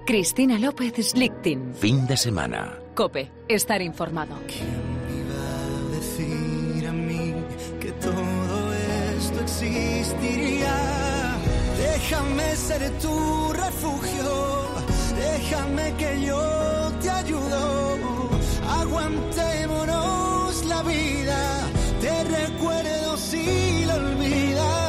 Cristina López Slichting. Fin de semana. COPE. Estar informado. ¿Quién iba a decir a mí que todo esto existiría? Déjame ser tu refugio, déjame que yo te ayudo. Aguantémonos la vida, te recuerdo si lo olvidas.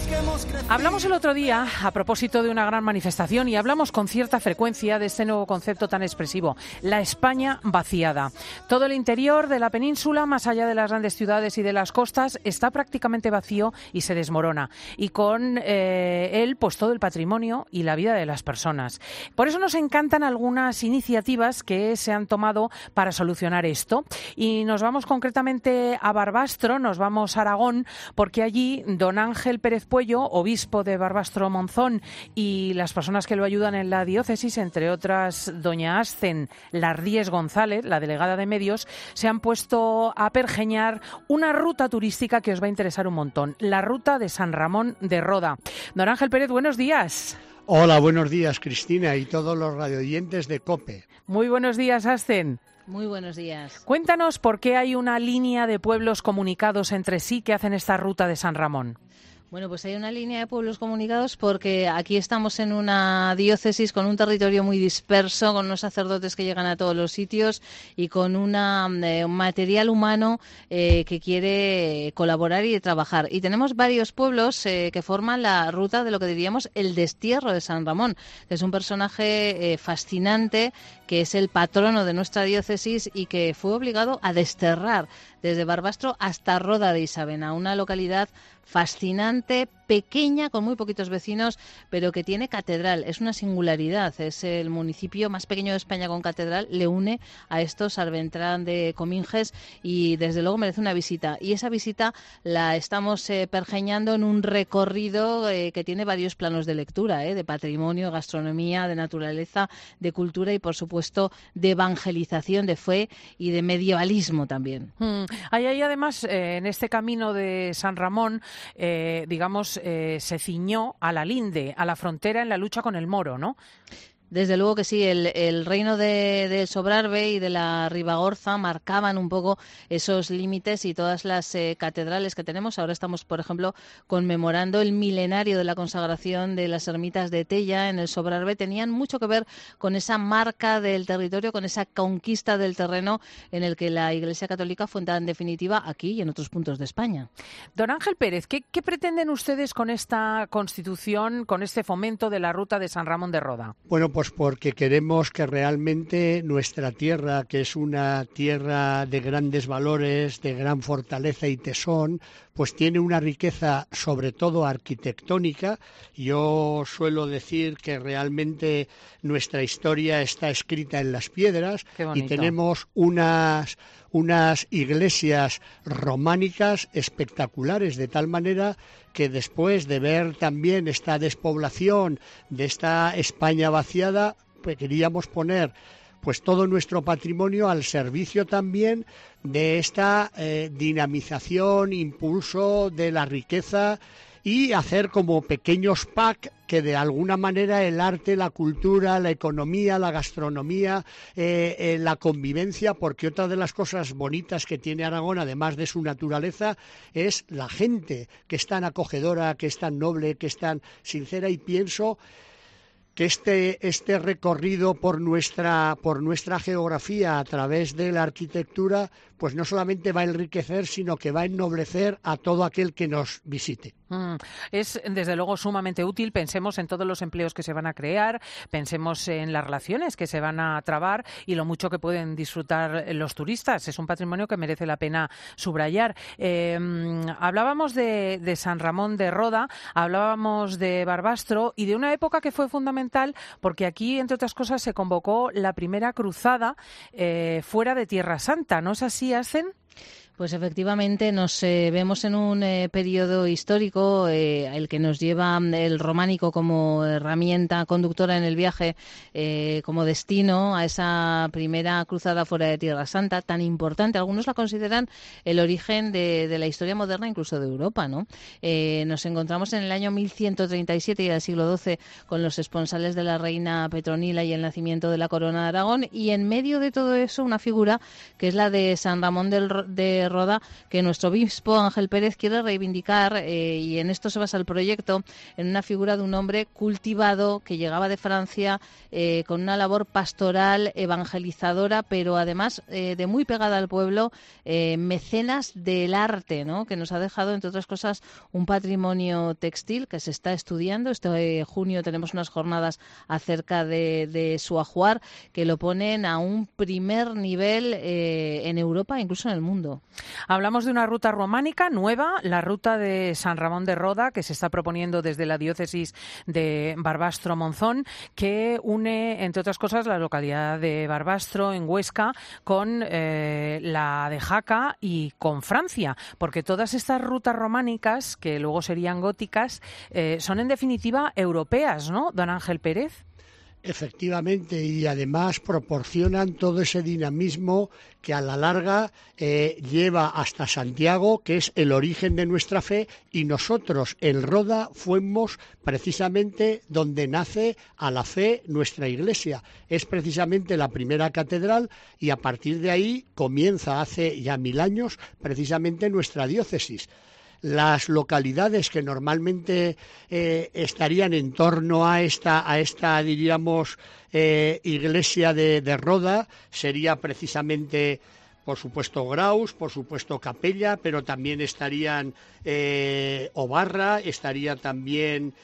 Hablamos el otro día a propósito de una gran manifestación y hablamos con cierta frecuencia de este nuevo concepto tan expresivo, la España vaciada. Todo el interior de la península, más allá de las grandes ciudades y de las costas, está prácticamente vacío y se desmorona. Y con él, pues todo el patrimonio y la vida de las personas. Por eso nos encantan algunas iniciativas que se han tomado para solucionar esto. Y nos vamos concretamente a Barbastro, nos vamos a Aragón, porque allí don Ángel Pérez Puello, obispo de Barbastro Monzón, y las personas que lo ayudan en la diócesis, entre otras doña Ascen Lardíez González, la delegada de medios, se han puesto a pergeñar una ruta turística que os va a interesar un montón, la ruta de San Ramón de Roda. Don Ángel Pérez, buenos días. Hola, buenos días, Cristina, y todos los radioyentes de COPE. Muy buenos días, Ascen. Muy buenos días. Cuéntanos por qué hay una línea de pueblos comunicados entre sí que hacen esta ruta de San Ramón. Bueno, pues hay una línea de pueblos comunicados porque aquí estamos en una diócesis con un territorio muy disperso, con unos sacerdotes que llegan a todos los sitios y con un material humano que quiere colaborar y trabajar. Y tenemos varios pueblos que forman la ruta de lo que diríamos el destierro de San Ramón, que es un personaje fascinante, que es el patrono de nuestra diócesis y que fue obligado a desterrar desde Barbastro hasta Roda de Isabena, una localidad fascinante, pequeña, con muy poquitos vecinos, pero que tiene catedral. Es una singularidad. Es el municipio más pequeño de España con catedral. Le une a estos Arbentrán de Cominges y desde luego merece una visita. Y esa visita la estamos pergeñando en un recorrido que tiene varios planos de lectura, de patrimonio, gastronomía, de naturaleza, de cultura y por supuesto de evangelización, de fe y de medievalismo también. Hay además en este camino de San Ramón, se ciñó a la linde, a la frontera en la lucha con el moro, ¿no? Desde luego que sí, el reino de Sobrarbe y de la Ribagorza marcaban un poco esos límites y todas las catedrales que tenemos. Ahora estamos, por ejemplo, conmemorando el milenario de la consagración de las ermitas de Tella en el Sobrarbe. Tenían mucho que ver con esa marca del territorio, con esa conquista del terreno en el que la Iglesia Católica fue en definitiva aquí y en otros puntos de España. Don Ángel Pérez, ¿qué pretenden ustedes con esta constitución, con este fomento de la ruta de San Ramón de Roda? Bueno, pues porque queremos que realmente nuestra tierra, que es una tierra de grandes valores, de gran fortaleza y tesón, pues tiene una riqueza sobre todo arquitectónica. Yo suelo decir que realmente nuestra historia está escrita en las piedras y tenemos unas iglesias románicas espectaculares, de tal manera que después de ver también esta despoblación de esta España vaciada, pues queríamos poner pues todo nuestro patrimonio al servicio también de esta dinamización, impulso de la riqueza y hacer como pequeños pack que de alguna manera el arte, la cultura, la economía, la gastronomía, la convivencia, porque otra de las cosas bonitas que tiene Aragón, además de su naturaleza, es la gente, que es tan acogedora, que es tan noble, que es tan sincera, y pienso que este recorrido por nuestra geografía a través de la arquitectura, pues no solamente va a enriquecer, sino que va a ennoblecer a todo aquel que nos visite. Es desde luego sumamente útil. Pensemos en todos los empleos que se van a crear, pensemos en las relaciones que se van a trabar y lo mucho que pueden disfrutar los turistas. Es un patrimonio que merece la pena subrayar. Hablábamos de San Ramón de Roda, hablábamos de Barbastro y de una época que fue fundamental porque aquí, entre otras cosas, se convocó la primera cruzada fuera de Tierra Santa. ¿No es así, Ascen? Pues efectivamente nos vemos en un periodo histórico, el que nos lleva el románico como herramienta conductora en el viaje, como destino a esa primera cruzada fuera de Tierra Santa, tan importante. Algunos la consideran el origen de la historia moderna, incluso de Europa, ¿no? Nos encontramos en el año 1137 y del siglo XII con los esponsales de la reina Petronila y el nacimiento de la corona de Aragón, y en medio de todo eso una figura que es la de San Ramón de Roda, que nuestro obispo Ángel Pérez quiere reivindicar, y en esto se basa el proyecto, en una figura de un hombre cultivado que llegaba de Francia con una labor pastoral, evangelizadora, pero además de muy pegada al pueblo, mecenas del arte, ¿no? Que nos ha dejado, entre otras cosas, un patrimonio textil que se está estudiando. Este junio tenemos unas jornadas acerca de su ajuar que lo ponen a un primer nivel en Europa, incluso en el mundo. Hablamos de una ruta románica nueva, la ruta de San Ramón de Roda, que se está proponiendo desde la diócesis de Barbastro-Monzón, que une, entre otras cosas, la localidad de Barbastro, en Huesca, con la de Jaca y con Francia, porque todas estas rutas románicas, que luego serían góticas, son en definitiva europeas, ¿no, don Ángel Pérez? Efectivamente, y además proporcionan todo ese dinamismo que a la larga lleva hasta Santiago, que es el origen de nuestra fe, y nosotros en Roda fuimos precisamente donde nace a la fe nuestra Iglesia. Es precisamente la primera catedral y a partir de ahí comienza hace ya 1000 años precisamente nuestra diócesis. Las localidades que normalmente estarían en torno a esta diríamos, iglesia de Roda sería precisamente, por supuesto, Graus, por supuesto, Capella, pero también estarían Obarra, estaría también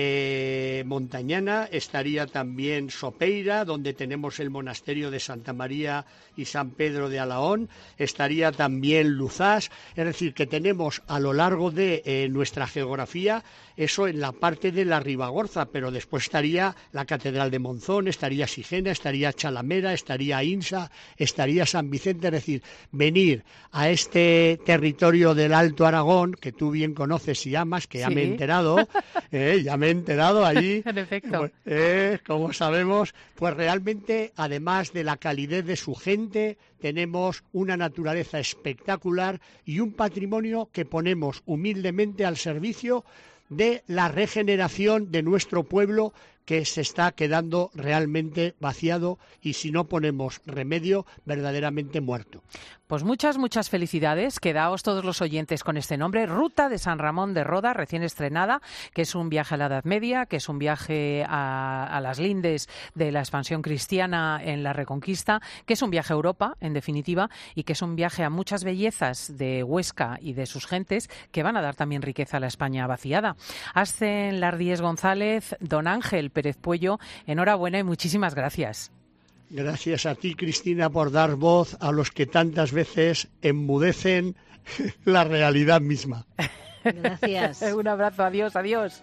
Montañana, estaría también Sopeira, donde tenemos el monasterio de Santa María y San Pedro de Alaón, estaría también Luzás, es decir, que tenemos a lo largo de nuestra geografía eso en la parte de la Ribagorza, pero después estaría la Catedral de Monzón, estaría Sigena, estaría Chalamera, estaría Insa, estaría San Vicente, es decir, venir a este territorio del Alto Aragón, que tú bien conoces y amas, que ya Sí. me he enterado, ya me he enterado allí, En efecto. como sabemos, pues realmente, además de la calidez de su gente, tenemos una naturaleza espectacular y un patrimonio que ponemos humildemente al servicio de la regeneración de nuestro pueblo, que se está quedando realmente vaciado y, si no ponemos remedio, verdaderamente muerto. Pues muchas felicidades. Quedaos todos los oyentes con este nombre, Ruta de San Ramón de Roda, recién estrenada, que es un viaje a la Edad Media, que es un viaje a las lindes de la expansión cristiana en la Reconquista, que es un viaje a Europa, en definitiva, y que es un viaje a muchas bellezas de Huesca y de sus gentes, que van a dar también riqueza a la España vaciada. Ascen Lardíez González, don Ángel Pérez Puello, enhorabuena y muchísimas gracias. Gracias a ti, Cristina, por dar voz a los que tantas veces enmudecen la realidad misma. Gracias. Un abrazo, adiós, adiós.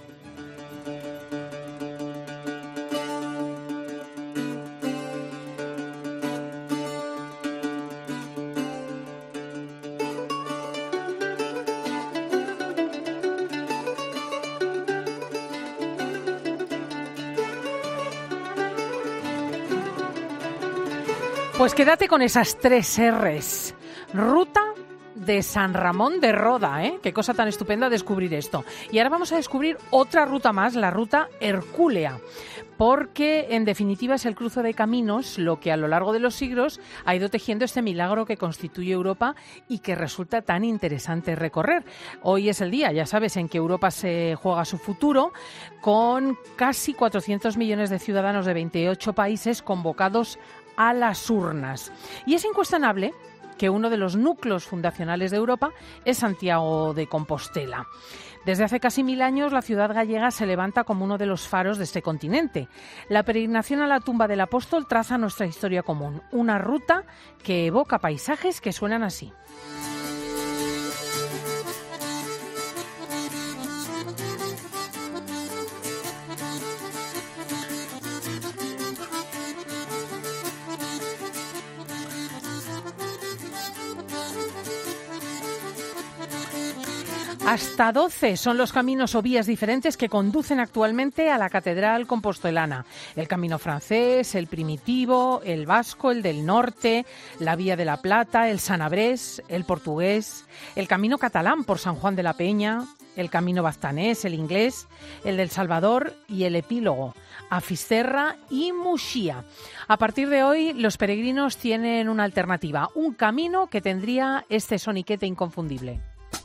Pues quédate con esas 3 R's. Ruta de San Ramón de Roda, ¿eh? Qué cosa tan estupenda descubrir esto. Y ahora vamos a descubrir otra ruta más, la ruta Hercúlea, porque en definitiva es el cruce de caminos lo que a lo largo de los siglos ha ido tejiendo este milagro que constituye Europa y que resulta tan interesante recorrer. Hoy es el día, ya sabes, en que Europa se juega su futuro, con casi 400 millones de ciudadanos de 28 países convocados a las urnas. Y es incuestionable que uno de los núcleos fundacionales de Europa es Santiago de Compostela. Desde hace casi 1000 años la ciudad gallega se levanta como uno de los faros de este continente. La peregrinación a la tumba del apóstol traza nuestra historia común, una ruta que evoca paisajes que suenan así. Hasta 12 son los caminos o vías diferentes que conducen actualmente a la Catedral Compostelana. El camino francés, el primitivo, el vasco, el del norte, la Vía de la Plata, el sanabrés, el portugués, el camino catalán por San Juan de la Peña, el camino baztanés, el inglés, el del Salvador y el epílogo, a Fisterra y Muxía. A partir de hoy, los peregrinos tienen una alternativa, un camino que tendría este soniquete inconfundible.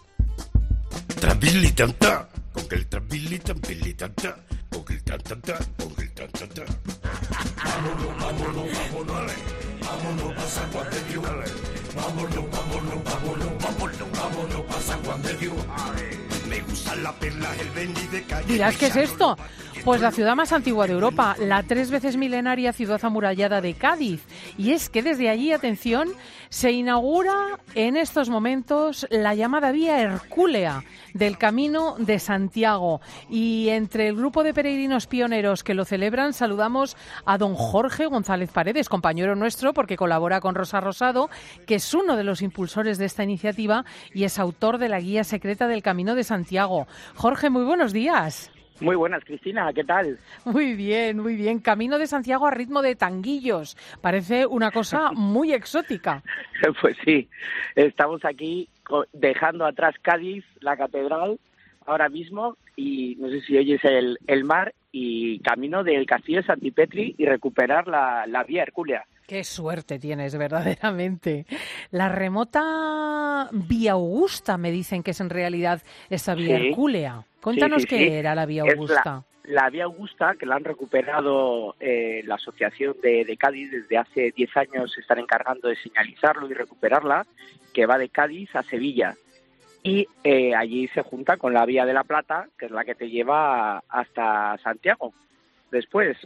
Trabilitanta, con el trabilitanta, con el tantanta, con el tantanta. Vámonos, vámonos, vámonos, vámonos, pasa Juan de Dios. Vámonos, vámonos, vámonos, vámonos, vámonos, pasa Juan de Dios. Me gustan las perlas, el Bendy de calle. Dirás, ¿qué es esto? Pues la ciudad más antigua de Europa, la 3 veces milenaria ciudad amurallada de Cádiz. Y es que desde allí, atención, se inaugura en estos momentos la llamada Vía Hercúlea del Camino de Santiago. Y entre el grupo de peregrinos pioneros que lo celebran, saludamos a don Jorge González Paredes, compañero nuestro, porque colabora con Rosa Rosado, que es uno de los impulsores de esta iniciativa y es autor de la Guía Secreta del Camino de Santiago. Jorge, muy buenos días. Muy buenas, Cristina, ¿qué tal? Muy bien, muy bien. Camino de Santiago a ritmo de tanguillos. Parece una cosa muy exótica. Pues sí, estamos aquí dejando atrás Cádiz, la catedral, ahora mismo, y no sé si oyes el mar, y camino del castillo de Santipetri y recuperar la Vía Hercúlea. Qué suerte tienes, verdaderamente. La remota Vía Augusta, me dicen que es en realidad esa Vía Hercúlea. Cuéntanos qué era la Vía Augusta. La Vía Augusta, que la han recuperado la Asociación de Cádiz, desde hace 10 años se están encargando de señalizarlo y recuperarla, que va de Cádiz a Sevilla. Y allí se junta con la Vía de la Plata, que es la que te lleva hasta Santiago. Después,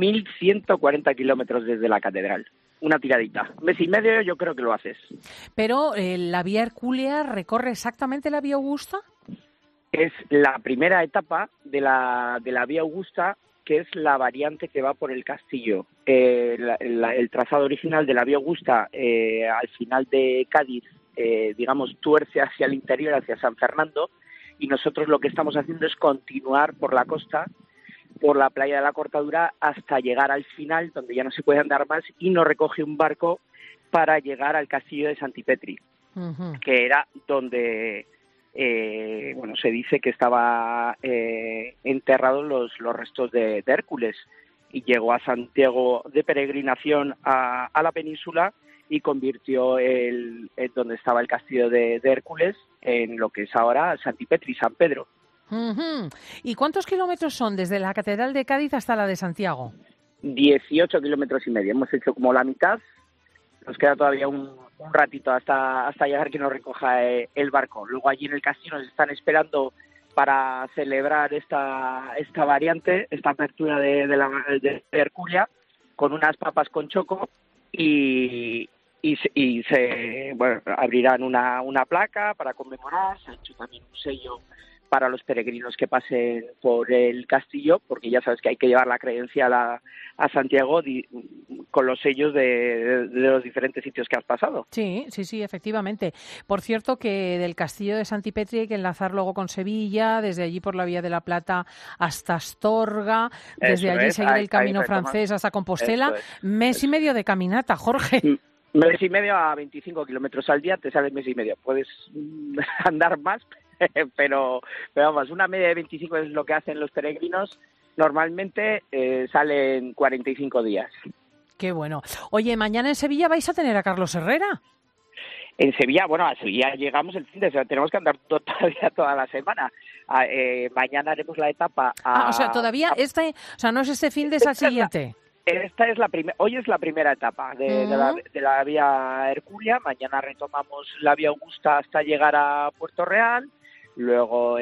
1.140 kilómetros desde la catedral. Una tiradita. Un mes y medio yo creo que lo haces. Pero la Vía Hercúlea recorre exactamente la Vía Augusta. Es la primera etapa de la Vía Augusta, que es la variante que va por el castillo. El trazado original de la Vía Augusta, al final de Cádiz, digamos, tuerce hacia el interior, hacia San Fernando, y nosotros lo que estamos haciendo es continuar por la costa, por la playa de la Cortadura, hasta llegar al final, donde ya no se puede andar más, y nos recoge un barco para llegar al castillo de Santipetri, que era donde... se dice que estaba enterrados los restos de Hércules, y llegó a Santiago de peregrinación a la península y convirtió donde estaba el castillo de Hércules en lo que es ahora Santipetri, San Pedro. ¿Y cuántos kilómetros son desde la Catedral de Cádiz hasta la de Santiago? 18 kilómetros y medio, hemos hecho como la mitad. Nos queda todavía un ratito hasta llegar que nos recoja el barco. Luego allí en el castillo nos están esperando para celebrar esta variante, esta apertura de Hercúlea, con unas papas con choco y se abrirán una placa para conmemorar. Se ha hecho también un sello para los peregrinos que pasen por el castillo, porque ya sabes que hay que llevar la credencial a Santiago con los sellos de los diferentes sitios que has pasado. Sí, efectivamente. Por cierto, que del castillo de Santipetri hay que enlazar luego con Sevilla, desde allí por la Vía de la Plata hasta Astorga, desde allí seguir el camino francés hasta Compostela. Mes y medio de caminata, Jorge. Mes y medio a 25 kilómetros al día, te sale mes y medio. Puedes andar más, pero vamos, una media de 25 es lo que hacen los peregrinos. Normalmente salen 45 días. Qué bueno. Oye, mañana en Sevilla vais a tener a Carlos Herrera. En Sevilla, a Sevilla llegamos el fin de semana, tenemos que andar todavía toda la semana. Mañana haremos la etapa todavía no es este fin de esa siguiente. Esta es hoy es la primera etapa de la Vía Hercúlea. Mañana retomamos la Vía Augusta hasta llegar a Puerto Real, luego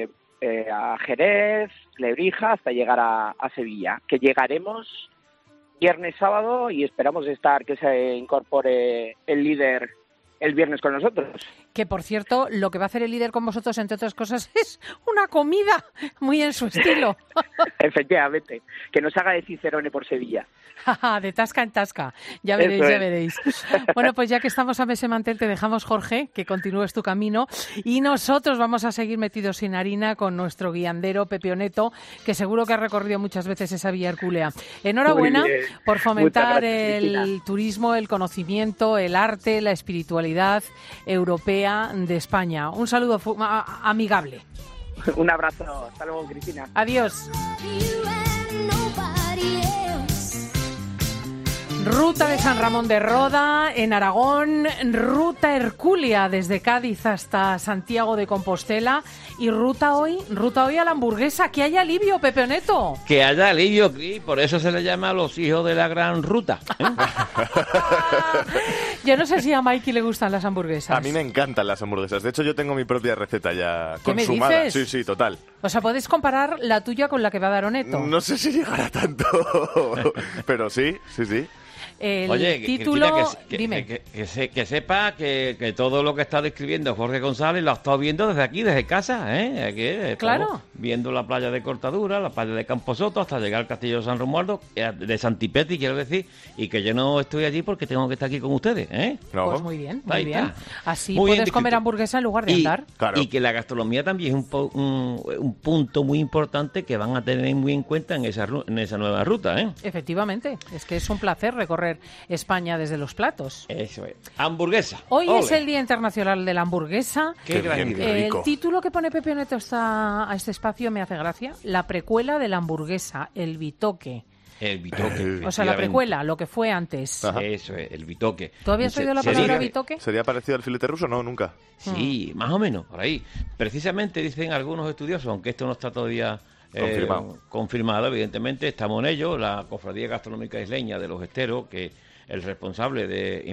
a Jerez, Lebrija, hasta llegar a Sevilla, que llegaremos viernes, sábado, y esperamos que se incorpore el líder el viernes con nosotros. Que, por cierto, lo que va a hacer el líder con vosotros, entre otras cosas, es una comida muy en su estilo. Efectivamente, que nos haga de Cicerone por Sevilla. De tasca en tasca, ya veréis, ya veréis. Bueno, pues ya que estamos a Mese Mantel, te dejamos, Jorge, que continúes tu camino, y nosotros vamos a seguir metidos sin harina con nuestro guiandero Pepe Oneto, que seguro que ha recorrido muchas veces esa vía hercúlea. Enhorabuena por fomentar el turismo, el conocimiento, el arte, la espiritualidad europea de España. Un saludo amigable. Un abrazo, hasta luego, Cristina. Adiós. Ruta de San Ramón de Roda, en Aragón, ruta Hercúlea desde Cádiz hasta Santiago de Compostela y ruta hoy a la hamburguesa. Que haya alivio, Pepe Oneto. Que haya alivio, Cris, por eso se le llama a los hijos de la gran ruta. Yo no sé si a Mikey le gustan las hamburguesas. A mí me encantan las hamburguesas. De hecho, yo tengo mi propia receta ya ¿Qué consumada. me dices? Sí, total. O sea, ¿podés comparar la tuya con la que va a dar Oneto? No sé si llegará tanto, pero sí. El título, Cristina, que sepa que todo lo que está describiendo Jorge González lo ha estado viendo desde aquí, desde casa, ¿eh? Aquí claro. Viendo la playa de Cortadura, la playa de Camposoto, hasta llegar al Castillo de San Romualdo, de Santipeti, quiero decir, y que yo no estoy allí porque tengo que estar aquí con ustedes, ¿eh? No. Pues muy bien, muy bien. Así muy puedes bien comer hamburguesa en lugar de andar. Claro. Y que la gastronomía también es un punto muy importante que van a tener muy en cuenta en esa nueva ruta, ¿eh? Efectivamente, es que es un placer recorrer España desde los platos. Eso es. Hamburguesa. Hoy Ole. es el Día Internacional de la Hamburguesa. Qué gran bien, idea. qué rico. El título que pone Pepe Oneto a este espacio me hace gracia. La precuela de la hamburguesa, el bitoque. El bitoque. O sea, la precuela, lo que fue antes. Ajá. Eso es, el bitoque. ¿Tú habías oído la palabra bitoque? ¿Sería parecido al filete ruso? No, nunca. Sí, más o menos, por ahí. Precisamente dicen algunos estudiosos, aunque esto no está todavía confirmado, evidentemente, estamos en ello, la Cofradía Gastronómica Isleña de los Esteros, que el responsable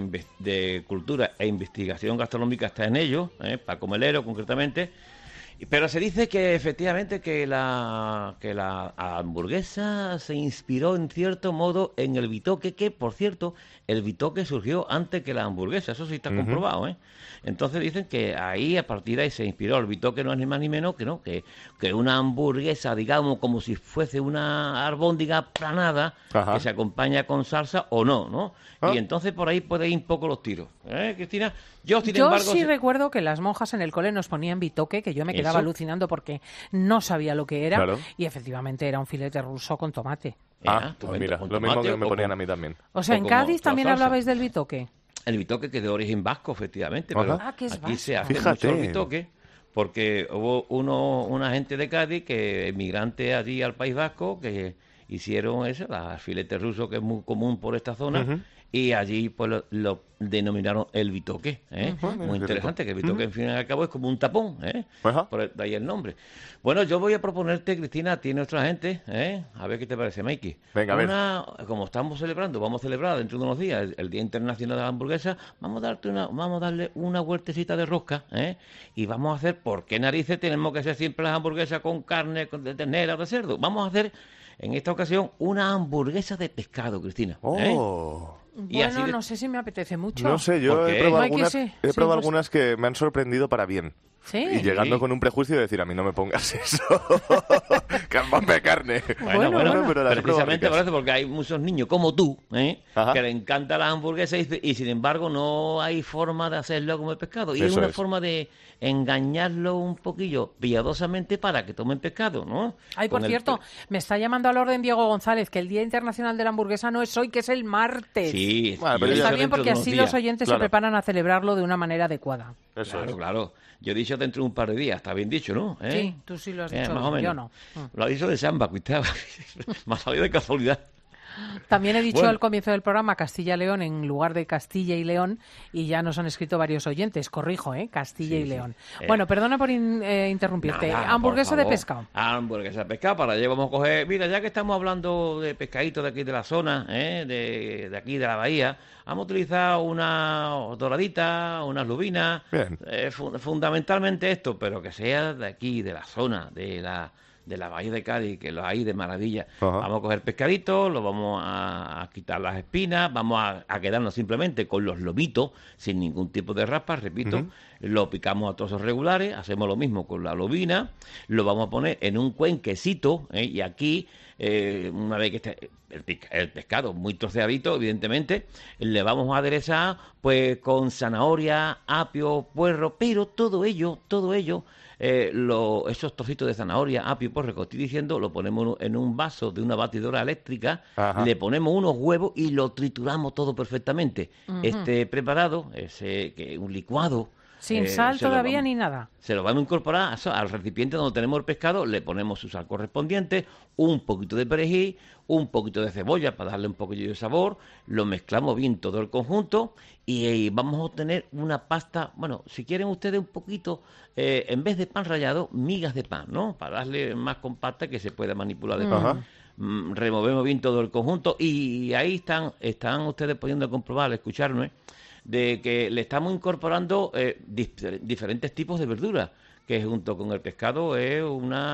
de Cultura e Investigación Gastronómica está en ello, Paco Melero concretamente, pero se dice que efectivamente que la hamburguesa se inspiró en cierto modo en el bitoque, que por cierto el bitoque surgió antes que la hamburguesa, eso sí está comprobado, ¿eh? Entonces dicen que ahí, a partir de ahí se inspiró. El bitoque no es ni más ni menos que una hamburguesa, digamos, como si fuese una albóndiga aplanada, que se acompaña con salsa o no, ¿no? Y entonces por ahí puede ir un poco los tiros, Cristina. Yo, sin embargo, sí recuerdo que las monjas en el cole nos ponían bitoque, que yo me quedaba alucinando porque no sabía lo que era, Claro. Y efectivamente era un filete ruso con tomate. Pues mira, lo mismo que me ponían a mí también. O sea, en Cádiz también hablabais del bitoque. El bitoque, que es de origen vasco, efectivamente, Ajá. pero que es aquí vasco. se hace Fíjate. mucho el bitoque, porque hubo una gente de Cádiz, que emigrante allí al País Vasco, que hicieron eso, el filete ruso, que es muy común por esta zona, y allí pues lo denominaron el bitoque, muy interesante, que el bitoque, en fin y al cabo, es como un tapón, por de ahí el nombre. Bueno, yo voy a proponerte, Cristina, tiene otra gente, a ver qué te parece, Mikey. Venga, a ver. Como estamos celebrando, vamos a celebrar dentro de unos días el Día Internacional de la Hamburguesa, vamos a darle una vueltecita de rosca, y vamos a hacer, ¿por qué narices tenemos que hacer siempre las hamburguesas con carne de ternera o de cerdo? Vamos a hacer, en esta ocasión, una hamburguesa de pescado, Cristina. Bueno, no sé si me apetece mucho. No sé, yo ¿Por he qué? probado Mikey, algunas, sí. he probado Pues- algunas que me han sorprendido para bien. Sí. Y llegando con un prejuicio de decir, a mí no me pongas eso, que de carne. Bueno, pero las he probado precisamente ricas. por eso, porque hay muchos niños como tú, Ajá. que le encanta la hamburguesa y sin embargo no hay forma de hacerlo como el pescado. Y es Eso una es. forma de engañarlo un poquillo piadosamente para que tomen pescado, ¿no? Ay, por Con el cierto, me está llamando al orden Diego González, que el Día Internacional de la Hamburguesa no es hoy, que es el martes. Sí, Bueno, pero yo Está he dicho bien dentro porque de unos así días. los oyentes Claro. se preparan a celebrarlo de una manera adecuada. Eso Claro, es. claro. Yo he dicho dentro de un par de días, está bien dicho, ¿no? Sí, tú sí lo has dicho, más o menos. yo no. Lo ha dicho de samba, cuidado. Me ha salido de casualidad. También he dicho Bueno. al comienzo del programa Castilla-León en lugar de Castilla y León, y ya nos han escrito varios oyentes. Corrijo, Castilla y León. Bueno, perdona por interrumpirte. Nada, Hamburguesa por de favor. pescado. Hamburguesa de pescado, para allá vamos a coger. Mira, ya que estamos hablando de pescadito de aquí de la zona, de aquí de la bahía, vamos a utilizar una doradita, unas lubinas. Bien. Fundamentalmente esto, pero que sea de aquí, de la zona, de la de la bahía de Cádiz, que los hay de maravilla. Vamos a coger pescaditos, los vamos a quitar las espinas, vamos a quedarnos simplemente con los lobitos, sin ningún tipo de raspas, repito, lo picamos a trozos regulares, hacemos lo mismo con la lobina, lo vamos a poner en un cuenquecito, y aquí, una vez que esté el pescado muy troceadito, evidentemente, le vamos a aderezar pues con zanahoria, apio, puerro, pero todo ello, esos trocitos de zanahoria, apio, puerro, que estoy diciendo, lo ponemos en un vaso de una batidora eléctrica, le ponemos unos huevos y lo trituramos todo perfectamente. Este preparado, un licuado, sin sal todavía ni nada. Se lo vamos a incorporar al recipiente donde tenemos el pescado, le ponemos su sal correspondiente, un poquito de perejil, un poquito de cebolla para darle un poquillo de sabor, lo mezclamos bien todo el conjunto y vamos a obtener una pasta, bueno, si quieren ustedes un poquito, en vez de pan rallado, migas de pan, ¿no? Para darle más compacta que se pueda manipular después. Removemos bien todo el conjunto y ahí están ustedes pudiendo comprobar al escucharme de que le estamos incorporando diferentes tipos de verduras, que junto con el pescado es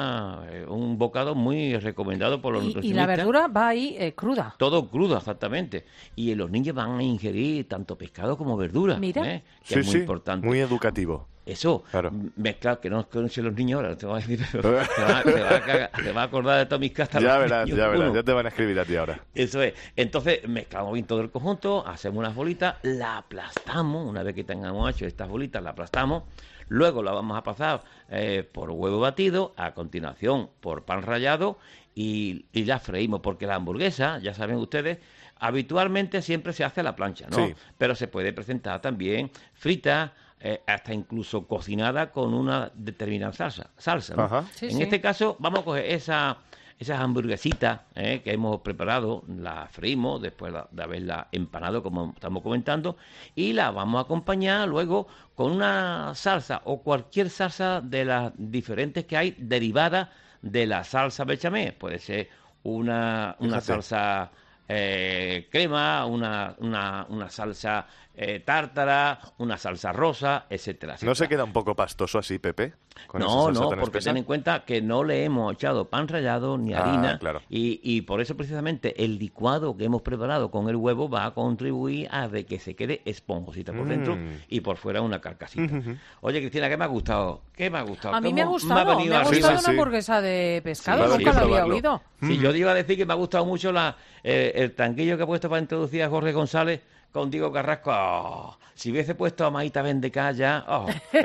un bocado muy recomendado por los nutricionistas. Y la verdura va ahí cruda. Todo crudo, exactamente. Y los niños van a ingerir tanto pescado como verdura. Mira. Que es muy importante. Muy educativo. Eso, claro. Mezclar, que no conocen los niños ahora, te va a decir, pero te va a acordar de todas mis castas. Ya verás, ya te van a escribir a ti ahora. Eso es. Entonces, mezclamos bien todo el conjunto, hacemos unas bolitas, la aplastamos, una vez que tengamos hecho estas bolitas, la aplastamos, luego la vamos a pasar por huevo batido, a continuación por pan rallado y la freímos, porque la hamburguesa, ya saben ustedes, habitualmente siempre se hace a la plancha, ¿no? Sí. Pero se puede presentar también frita, hasta incluso cocinada con una determinada salsa, ¿no? En este caso vamos a coger esas hamburguesitas que hemos preparado, las freímos después de haberla empanado, como estamos comentando, y la vamos a acompañar luego con una salsa o cualquier salsa de las diferentes que hay derivadas de la salsa bechamel. Puede ser una salsa crema, una salsa tártara, una salsa rosa, etcétera, etcétera. ¿No se queda un poco pastoso así, Pepe? No, porque ten en cuenta que no le hemos echado pan rallado ni harina, claro. y por eso precisamente el licuado que hemos preparado con el huevo va a contribuir a de que se quede esponjosita por dentro y por fuera una carcasita. Oye, Cristina, ¿qué me ha gustado? A mí me ha gustado una hamburguesa de pescado, nunca lo había oído. Sí, yo te iba a decir que me ha gustado mucho el tanquillo que ha puesto para introducir a Jorge González con Diego Carrasco. Oh, si hubiese puesto a Maíta Vendecalla. Oh.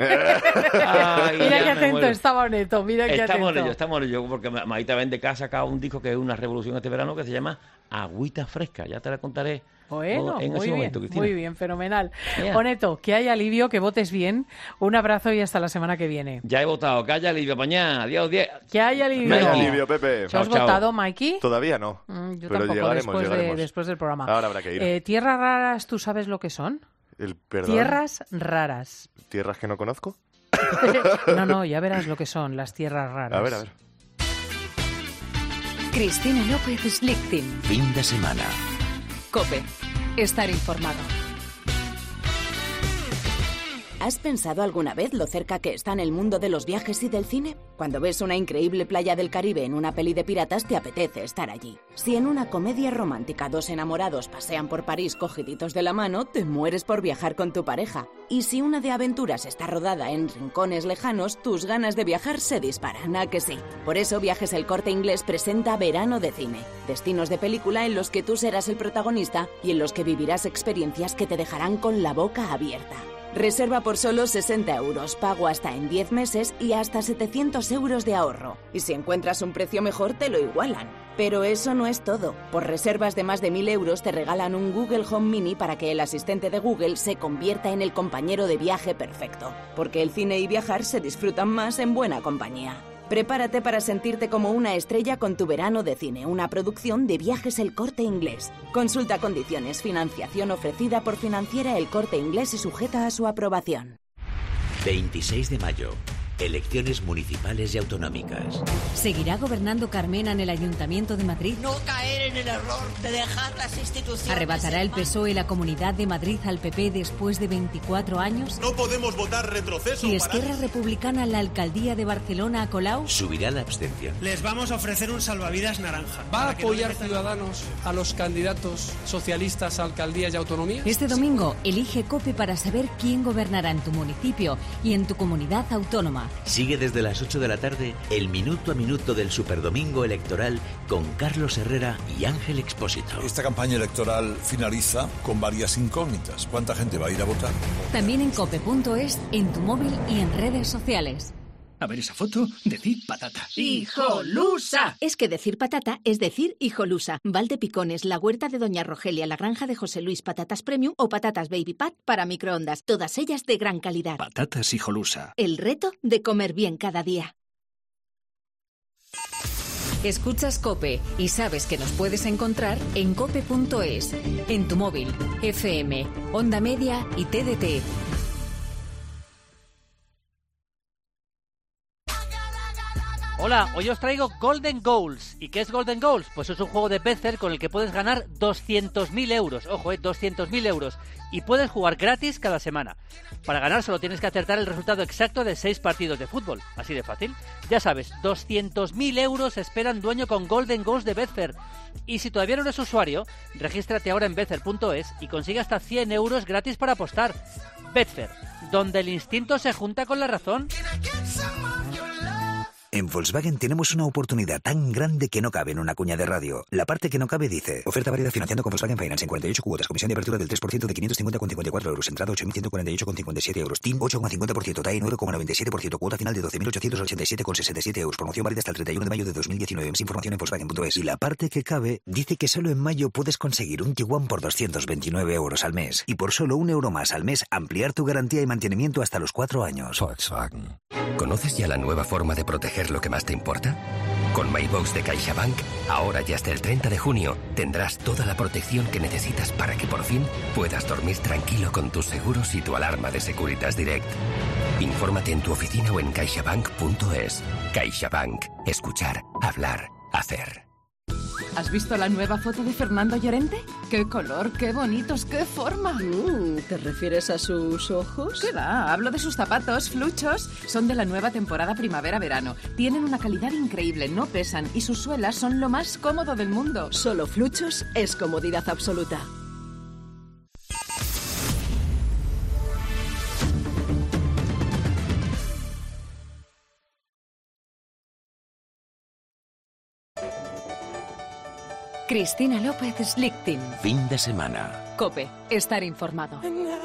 Ay, mira qué atento estaba Neto, mira qué atento. Estamos en ello, porque Maíta Vendecalla ha sacado un disco que es una revolución este verano que se llama Agüita Fresca. Ya te la contaré. Bueno, en ese momento, Cristina. Muy bien, fenomenal. Neto, que haya alivio, que votes bien. Un abrazo y hasta la semana que viene. Ya he votado, que haya alivio, mañana. Adiós, 10. Que haya alivio. Que haya alivio, Pepe. ¿Has votado, Mikey? Todavía no. Yo pero tampoco, después del programa. Ahora habrá que ir. Tierras raras, ¿tú sabes lo que son? ¿Perdón? Tierras raras. ¿Tierras que no conozco? No, ya verás lo que son las tierras raras. A ver. Cristina López Slichting. Fin de semana. COPE. Estar informado. ¿Has pensado alguna vez lo cerca que está en el mundo de los viajes y del cine? Cuando ves una increíble playa del Caribe en una peli de piratas, te apetece estar allí. Si en una comedia romántica dos enamorados pasean por París cogiditos de la mano, te mueres por viajar con tu pareja. Y si una de aventuras está rodada en rincones lejanos, tus ganas de viajar se disparan, ¿a que sí? Por eso Viajes El Corte Inglés presenta Verano de Cine. Destinos de película en los que tú serás el protagonista y en los que vivirás experiencias que te dejarán con la boca abierta. Reserva por solo 60 €, pago hasta en 10 meses y hasta 700 € de ahorro. Y si encuentras un precio mejor, te lo igualan. Pero eso no es todo. Por reservas de más de 1.000 € te regalan un Google Home Mini para que el asistente de Google se convierta en el compañero de viaje perfecto. Porque el cine y viajar se disfrutan más en buena compañía. Prepárate para sentirte como una estrella con tu Verano de Cine, una producción de Viajes El Corte Inglés. Consulta condiciones, financiación ofrecida por Financiera El Corte Inglés y sujeta a su aprobación. 26 de mayo. Elecciones municipales y autonómicas. ¿Seguirá gobernando Carmena en el Ayuntamiento de Madrid? No caer en el error de dejar las instituciones. ¿Arrebatará el PSOE la Comunidad de Madrid al PP después de 24 años? No podemos votar retroceso. ¿Y Esquerra Republicana la alcaldía de Barcelona a Colau? ¿Subirá la abstención? Les vamos a ofrecer un salvavidas naranja. ¿Va a apoyar Ciudadanos a los candidatos socialistas a alcaldías y autonomías? Este domingo elige COPE para saber quién gobernará en tu municipio y en tu comunidad autónoma. Sigue desde las 8 de la tarde el minuto a minuto del Superdomingo Electoral con Carlos Herrera y Ángel Expósito. Esta campaña electoral finaliza con varias incógnitas. ¿Cuánta gente va a ir a votar? También en cope.es, en tu móvil y en redes sociales. A ver esa foto, decir patata. ¡Hijolusa! Es que decir patata es decir hijolusa. Valdepicones, la huerta de Doña Rogelia, la granja de José Luis, patatas premium o patatas baby pat para microondas. Todas ellas de gran calidad. Patatas hijolusa. El reto de comer bien cada día. Escuchas COPE y sabes que nos puedes encontrar en cope.es, en tu móvil, FM, Onda Media y TDT. Hola, hoy os traigo Golden Goals. ¿Y qué es Golden Goals? Pues es un juego de Betfair con el que puedes ganar 200.000 euros. Ojo, 200.000 euros. Y puedes jugar gratis cada semana. Para ganar solo tienes que acertar el resultado exacto de 6 partidos de fútbol. Así de fácil. Ya sabes, 200.000 euros esperan dueño con Golden Goals de Betfair. Y si todavía no eres usuario, regístrate ahora en Betfair.es y consigue hasta 100 euros gratis para apostar. Betfair, donde el instinto se junta con la razón. En Volkswagen tenemos una oportunidad tan grande que no cabe en una cuña de radio. La parte que no cabe dice: oferta válida financiando con Volkswagen Finance en 48 cuotas, comisión de apertura del 3% de 550,54 euros, entrada 8.148,57 euros, TIN 8,50%, TAE 9,97%, cuota final de 12.887,67 euros, promoción válida hasta el 31 de mayo de 2019, más información en Volkswagen.es. Y la parte que cabe dice que solo en mayo puedes conseguir un Tiguan por 229 euros al mes. Y por solo €1 más al mes, ampliar tu garantía y mantenimiento hasta los 4 años. Volkswagen. ¿Conoces ya la nueva forma de proteger lo que más te importa? Con MyBox de CaixaBank, ahora y hasta el 30 de junio, tendrás toda la protección que necesitas para que por fin puedas dormir tranquilo con tus seguros y tu alarma de Securitas Direct. Infórmate en tu oficina o en caixabank.es. CaixaBank. Escuchar, hablar, hacer. ¿Has visto la nueva foto de Fernando Llorente? ¡Qué color, qué bonitos, qué forma! ¿Te refieres a sus ojos? ¿Qué va? Hablo de sus zapatos, Fluchos. Son de la nueva temporada primavera-verano. Tienen una calidad increíble, no pesan y sus suelas son lo más cómodo del mundo. Solo Fluchos es comodidad absoluta. Cristina López Slichting. Fin de semana. COPE. Estar informado.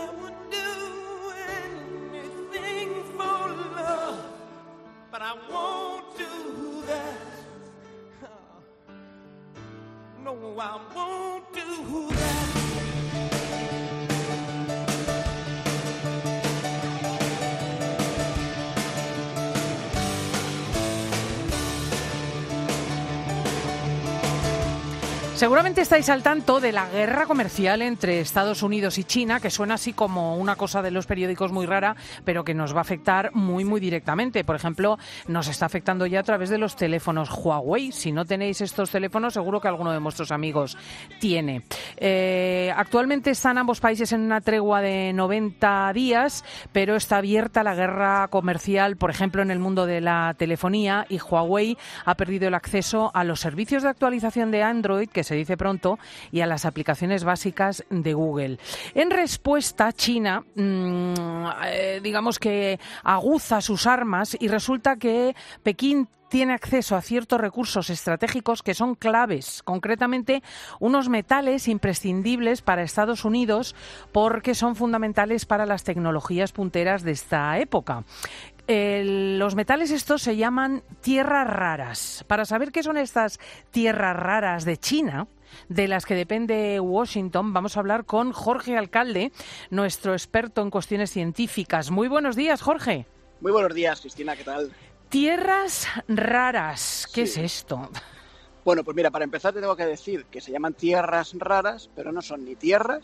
Seguramente estáis al tanto de la guerra comercial entre Estados Unidos y China, que suena así como una cosa de los periódicos muy rara, pero que nos va a afectar muy, muy directamente. Por ejemplo, nos está afectando ya a través de los teléfonos Huawei. Si no tenéis estos teléfonos, seguro que alguno de vuestros amigos tiene. Actualmente están ambos países en una tregua de 90 días, pero está abierta la guerra comercial, por ejemplo, en el mundo de la telefonía, y Huawei ha perdido el acceso a los servicios de actualización de Android, que se dice pronto, y a las aplicaciones básicas de Google. En respuesta, China, digamos que aguza sus armas y resulta que Pekín tiene acceso a ciertos recursos estratégicos que son claves, concretamente unos metales imprescindibles para Estados Unidos porque son fundamentales para las tecnologías punteras de esta época. Los metales estos se llaman tierras raras. Para saber qué son estas tierras raras de China, de las que depende Washington, vamos a hablar con Jorge Alcalde, nuestro experto en cuestiones científicas. Muy buenos días, Jorge. Muy buenos días, Cristina, ¿qué tal? Tierras raras, ¿qué es esto? Bueno, pues mira, para empezar te tengo que decir que se llaman tierras raras, pero no son ni tierras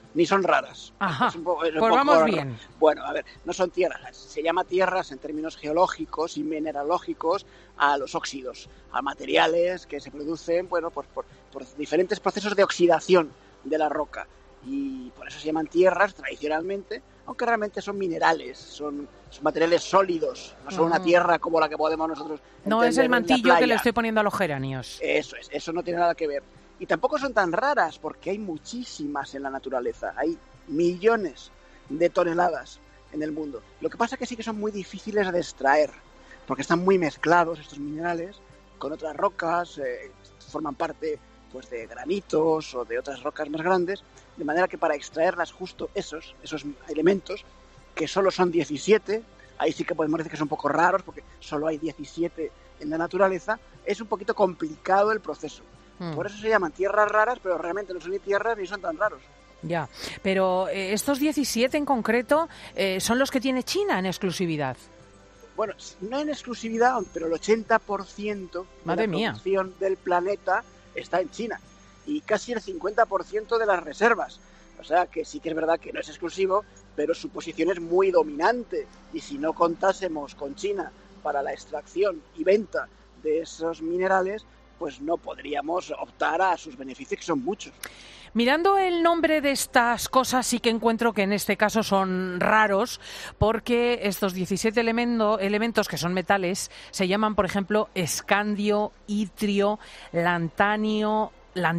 ni son raras. Ajá, pues vamos bien. Bueno, a ver, no son tierras, se llama tierras en términos geológicos y mineralógicos a los óxidos, a materiales que se producen, bueno, pues por diferentes procesos de oxidación de la roca. Y por eso se llaman tierras tradicionalmente, aunque realmente son minerales, son materiales sólidos, no son una tierra como la que podemos nosotros entender. No es el mantillo que le estoy poniendo a los geranios. Eso no tiene nada que ver. Y tampoco son tan raras, porque hay muchísimas en la naturaleza, hay millones de toneladas en el mundo. Lo que pasa es que sí que son muy difíciles de extraer, porque están muy mezclados estos minerales con otras rocas, forman parte pues de granitos o de otras rocas más grandes, de manera que para extraerlas justo esos elementos, que solo son 17, ahí sí que podemos decir que son un poco raros, porque solo hay 17 en la naturaleza, es un poquito complicado el proceso. Por eso se llaman tierras raras, pero realmente no son ni tierras ni son tan raros. Ya, pero estos 17 en concreto son los que tiene China en exclusividad. Bueno, no en exclusividad, pero el 80% de la producción del planeta está en China y casi el 50% de las reservas. O sea que sí que es verdad que no es exclusivo, pero su posición es muy dominante. Y si no contásemos con China para la extracción y venta de esos minerales, pues no podríamos optar a sus beneficios, que son muchos. Mirando el nombre de estas cosas, sí que encuentro que en este caso son raros, porque estos 17 elementos que son metales se llaman, por ejemplo, escandio, itrio, lantano,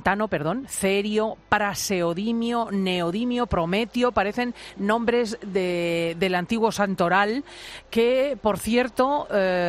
cerio, praseodimio, neodimio, prometio. Parecen nombres del antiguo santoral que, por cierto,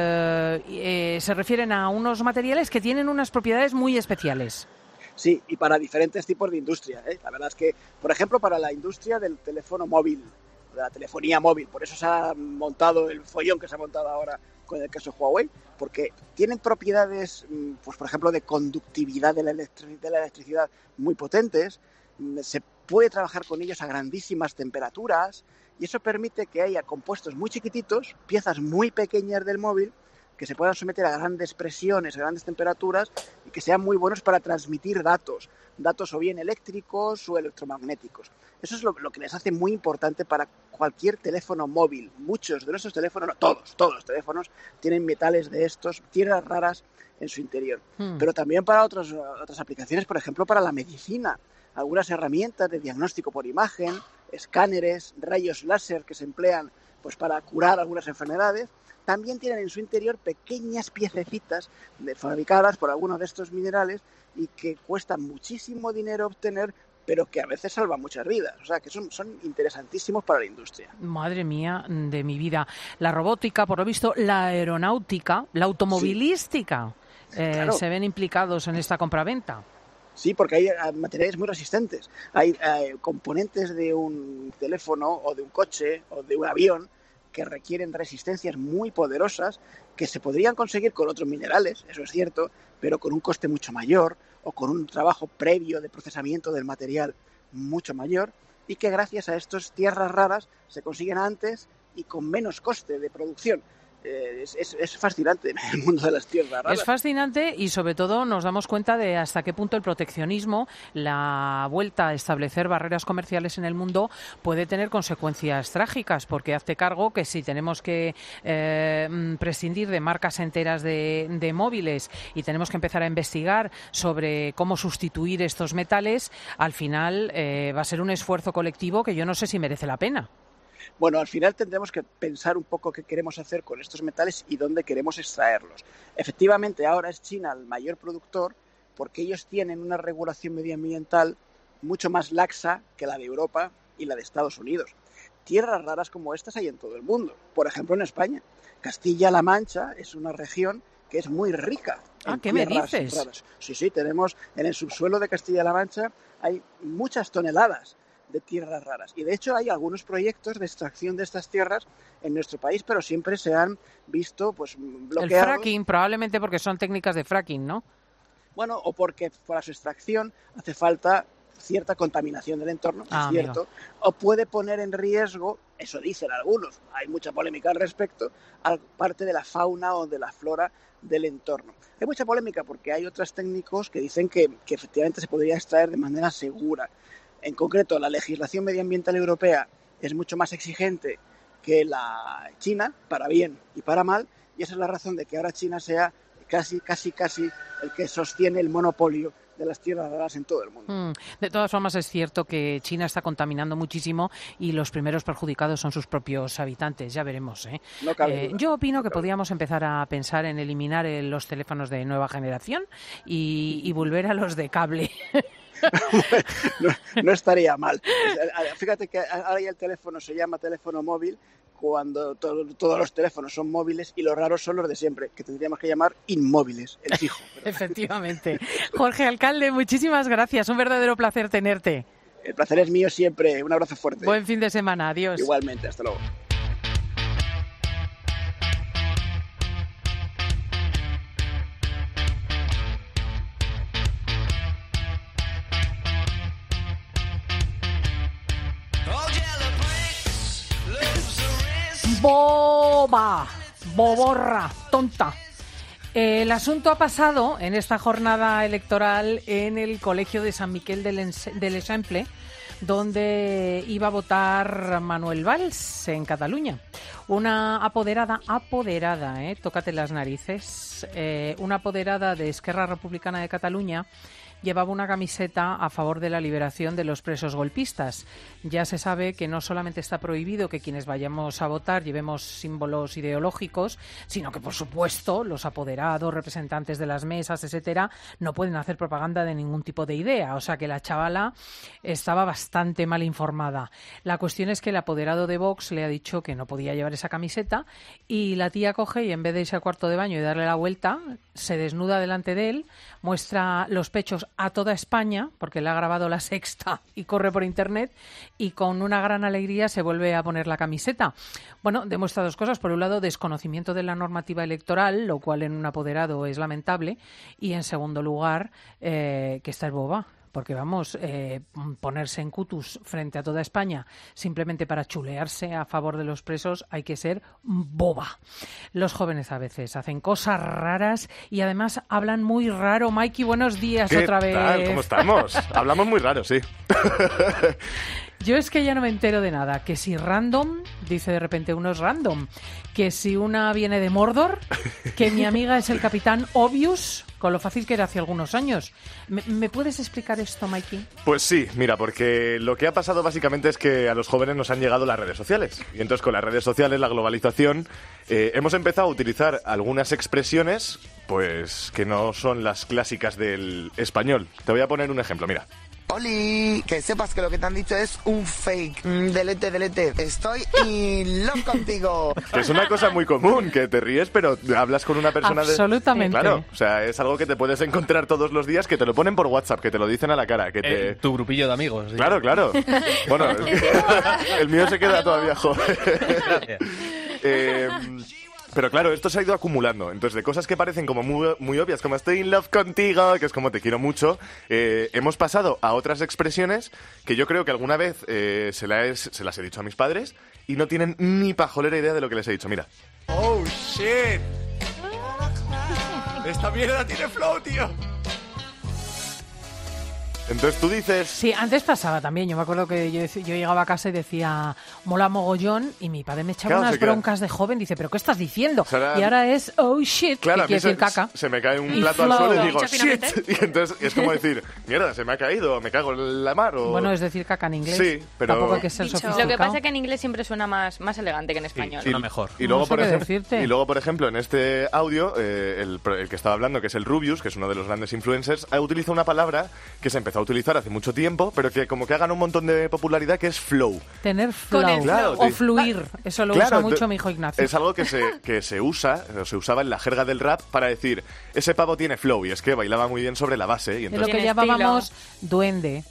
se refieren a unos materiales que tienen unas propiedades muy especiales. Sí, y para diferentes tipos de industria, ¿eh? La verdad es que, por ejemplo, para la industria del teléfono móvil, de la telefonía móvil, por eso se ha montado el follón que se ha montado ahora con el caso Huawei, porque tienen propiedades, pues por ejemplo, de conductividad de la electricidad muy potentes, se puede trabajar con ellos a grandísimas temperaturas y eso permite que haya compuestos muy chiquititos, piezas muy pequeñas del móvil, que se puedan someter a grandes presiones, a grandes temperaturas y que sean muy buenos para transmitir datos o bien eléctricos o electromagnéticos. Eso es lo que les hace muy importante para cualquier teléfono móvil. Muchos de nuestros teléfonos, no todos los teléfonos, tienen metales de estos, tierras raras en su interior. Pero también para otras aplicaciones, por ejemplo, para la medicina. Algunas herramientas de diagnóstico por imagen, escáneres, rayos láser que se emplean pues para curar algunas enfermedades, también tienen en su interior pequeñas piececitas fabricadas por algunos de estos minerales y que cuestan muchísimo dinero obtener, pero que a veces salvan muchas vidas. O sea, que son interesantísimos para la industria. Madre mía de mi vida. La robótica, por lo visto, la aeronáutica, la automovilística, sí. Claro. Se ven implicados en esta compraventa. Sí, porque hay materiales muy resistentes. Hay componentes de un teléfono o de un coche o de un avión que requieren resistencias muy poderosas que se podrían conseguir con otros minerales, eso es cierto, pero con un coste mucho mayor o con un trabajo previo de procesamiento del material mucho mayor y que gracias a estas tierras raras se consiguen antes y con menos coste de producción. Es fascinante el mundo de las tierras raras. Es fascinante y sobre todo nos damos cuenta de hasta qué punto el proteccionismo, la vuelta a establecer barreras comerciales en el mundo puede tener consecuencias trágicas, porque hazte cargo que si tenemos que prescindir de marcas enteras de móviles y tenemos que empezar a investigar sobre cómo sustituir estos metales, al final va a ser un esfuerzo colectivo que yo no sé si merece la pena. Bueno, al final tendremos que pensar un poco qué queremos hacer con estos metales y dónde queremos extraerlos. Efectivamente, ahora es China el mayor productor porque ellos tienen una regulación medioambiental mucho más laxa que la de Europa y la de Estados Unidos. Tierras raras como estas hay en todo el mundo, por ejemplo en España. Castilla-La Mancha es una región que es muy rica en ¿qué me tierras dices? raras. Sí, tenemos en el subsuelo de Castilla-La Mancha hay muchas toneladas de tierras raras. Y de hecho hay algunos proyectos de extracción de estas tierras en nuestro país, pero siempre se han visto pues bloqueados. El fracking, probablemente porque son técnicas de fracking, ¿no? Bueno, o porque para su extracción hace falta cierta contaminación del entorno, es cierto, o puede poner en riesgo, eso dicen algunos, hay mucha polémica al respecto, a parte de la fauna o de la flora del entorno. Hay mucha polémica porque hay otros técnicos que dicen que efectivamente se podría extraer de manera segura. En concreto, la legislación medioambiental europea es mucho más exigente que la China, para bien y para mal, y esa es la razón de que ahora China sea casi el que sostiene el monopolio de las tierras raras en todo el mundo. De todas formas, es cierto que China está contaminando muchísimo y los primeros perjudicados son sus propios habitantes. Ya veremos. No cabe duda. Yo opino que podríamos empezar a pensar en eliminar los teléfonos de nueva generación y volver a los de cable. No estaría mal. Fíjate que ahora ya el teléfono se llama teléfono móvil cuando todos los teléfonos son móviles y los raros son los de siempre, que tendríamos que llamar inmóviles, el fijo. Efectivamente. Jorge Alcalde, muchísimas gracias. Un verdadero placer tenerte. El placer es mío siempre. Un abrazo fuerte. Buen fin de semana. Adiós. Igualmente. Hasta luego. Boba, boborra, tonta. El asunto ha pasado en esta jornada electoral en el Colegio de San Miquel del Eixample, donde iba a votar Manuel Valls en Cataluña. Una apoderada, tócate las narices, una apoderada de Esquerra Republicana de Cataluña llevaba una camiseta a favor de la liberación de los presos golpistas. Ya se sabe que no solamente está prohibido que quienes vayamos a votar llevemos símbolos ideológicos, sino que, por supuesto, los apoderados, representantes de las mesas, etcétera, no pueden hacer propaganda de ningún tipo de idea. O sea que la chavala estaba bastante mal informada. La cuestión es que el apoderado de Vox le ha dicho que no podía llevar esa camiseta y la tía coge y en vez de irse al cuarto de baño y darle la vuelta, se desnuda delante de él, muestra los pechos a toda España, porque le ha grabado La Sexta y corre por internet, y con una gran alegría se vuelve a poner la camiseta. Bueno, demuestra dos cosas. Por un lado, desconocimiento de la normativa electoral, lo cual en un apoderado es lamentable, y en segundo lugar, que esta es boba. Porque vamos, ponerse en cutus frente a toda España simplemente para chulearse a favor de los presos hay que ser boba. Los jóvenes a veces hacen cosas raras y además hablan muy raro. Mikey, buenos días otra vez. ¿Qué tal? ¿Cómo estamos? Hablamos muy raro, sí. Yo es que ya no me entero de nada. Que si random, dice de repente uno es random. Que si una viene de Mordor, que mi amiga es el capitán Obvious, con lo fácil que era hace algunos años. ¿Me puedes explicar esto, Mikey? Pues sí, mira, porque lo que ha pasado básicamente es que a los jóvenes nos han llegado las redes sociales. Y entonces con las redes sociales, la globalización, hemos empezado a utilizar algunas expresiones pues que no son las clásicas del español. Te voy a poner un ejemplo, mira. Oli, que sepas que lo que te han dicho es un fake. Delete. Estoy in love contigo. Que es una cosa muy común, que te ríes, pero hablas con una persona Absolutamente. Claro, o sea, es algo que te puedes encontrar todos los días, que te lo ponen por WhatsApp, que te lo dicen a la cara. Que tu grupillo de amigos. ¿Sí? Claro. Bueno, el mío se queda todavía joven. Pero claro, esto se ha ido acumulando. Entonces, de cosas que parecen como muy obvias, como estoy in love contigo, que es como te quiero mucho, hemos pasado a otras expresiones que yo creo que alguna vez se las he dicho a mis padres y no tienen ni pajolera idea de lo que les he dicho. Mira. ¡Oh, shit! ¡Esta mierda tiene flow, tío! Entonces tú dices... Sí, antes pasaba también. Yo me acuerdo que yo llegaba a casa y decía mola mogollón y mi padre me echaba unas broncas de joven. Dice, ¿pero qué estás diciendo? Y ahora es oh shit, claro, que quiere decir caca. Se me cae un plato al suelo y digo shit. Y entonces es como decir, mierda, se me ha caído, me cago en la mar. O... Bueno, es decir caca en inglés. Sí, pero... Tampoco hay que ser sofisticado. Lo que pasa es que en inglés siempre suena más elegante que en español. Suena mejor. Y luego, por ejemplo, en este audio, el que estaba hablando, que es el Rubius, que es uno de los grandes influencers, ha utilizado una palabra que se empezó a utilizar hace mucho tiempo, pero que como que ha ganado un montón de popularidad, que es flow. Tener flow. Claro, o fluir. Eso lo usa mucho mi hijo Ignacio. Es algo que se usaba en la jerga del rap para decir, ese pavo tiene flow, y es que bailaba muy bien sobre la base. Y entonces... Es lo que llamábamos duende.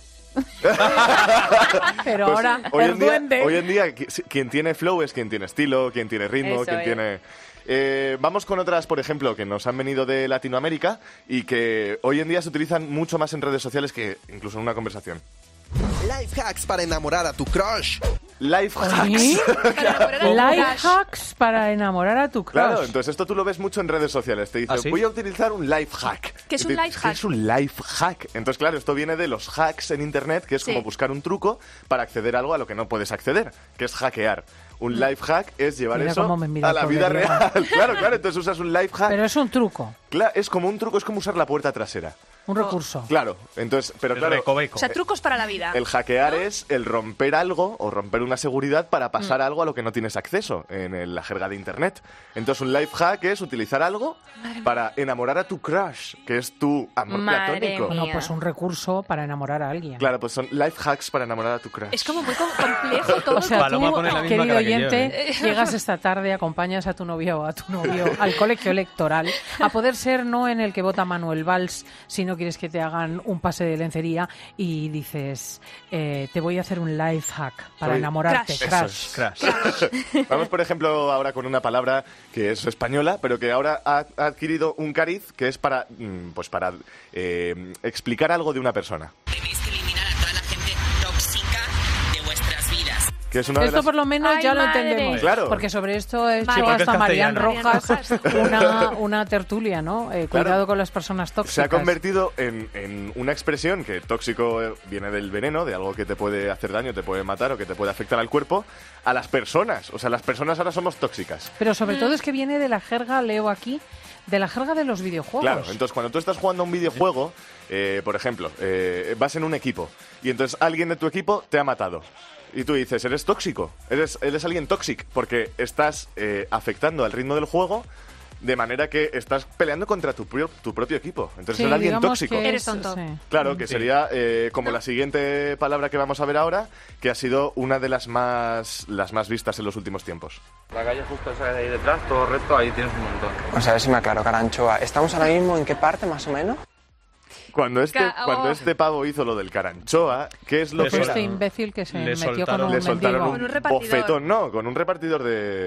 Pero pues ahora duende. Hoy en día quien tiene flow es quien tiene estilo, quien tiene ritmo, quien tiene... vamos con otras, por ejemplo, que nos han venido de Latinoamérica y que hoy en día se utilizan mucho más en redes sociales que incluso en una conversación. Life hacks para enamorar a tu crush. Life hacks. Life hacks para enamorar a tu crush. Claro, entonces esto tú lo ves mucho en redes sociales. Te dicen, ¿Ah, sí? voy a utilizar un life hack. ¿Qué es un life hack? ¿Qué es un life hack? Entonces, claro, esto viene de los hacks en Internet, que es como buscar un truco para acceder a algo a lo que no puedes acceder, que es hackear. Un life hack es llevar Mira eso cómo me mira a la el vida pobre real. Claro, entonces usas un life hack. Pero es un truco, Claro, es como un truco, es como usar la puerta trasera. un recurso. Claro, entonces, pero claro, O sea, trucos para la vida. el hackear es el romper algo o romper una seguridad para pasar algo a lo que no tienes acceso en la jerga de Internet. Entonces, un life hack es utilizar algo para enamorar a tu crush, que es tu amor platónico. Bueno, pues un recurso para enamorar a alguien. Claro, pues son life hacks para enamorar a tu crush. Es como muy complejo todo. O sea, Paloma tú, pone la misma querido cara que yo, oyente, llegas esta tarde, acompañas a tu novio o a tu novio al colegio electoral, a poder ser no en el que vota Manuel Valls, si no quieres que te hagan un pase de lencería y dices, te voy a hacer un life hack para enamorarte. Crash. Vamos, por ejemplo, ahora con una palabra que es española, pero que ahora ha adquirido un cariz que es para explicar algo de una persona. Tenéis que eliminar a toda la gente tóxica de vuestras vidas. Que es una de Esto las... por lo menos Ay, ya lo madre. entendemos. Claro. Porque sobre esto ha hecho Vale. porque es hasta Marian castellano. Rojas una tertulia, ¿no? Cuidado con las personas tóxicas. Se ha convertido en una expresión que tóxico viene del veneno, de algo que te puede hacer daño, te puede matar o que te puede afectar al cuerpo, a las personas. O sea, las personas ahora somos tóxicas. Pero sobre todo es que viene de la jerga, leo aquí, de la jerga de los videojuegos. Claro, entonces cuando tú estás jugando a un videojuego, por ejemplo, vas en un equipo y entonces alguien de tu equipo te ha matado. Y tú dices, eres tóxico, eres alguien tóxico, porque estás afectando al ritmo del juego de manera que estás peleando contra tu propio equipo. Entonces Sí, eres alguien digamos tóxico. que Eres tonto. sí. Claro, que sería como la siguiente palabra que vamos a ver ahora, que ha sido una de las más vistas en los últimos tiempos. La calle justo esa de ahí detrás, todo recto, ahí tienes un montón. Vamos a ver si me aclaro, Caranchoa. ¿Estamos ahora mismo en qué parte, más o menos? Cuando este pavo hizo lo del Caranchoa, ¿qué es lo que Fue era? este imbécil que se Le metió con un Le soltaron mendigo. Con un repartidor. bofetón, no, con un repartidor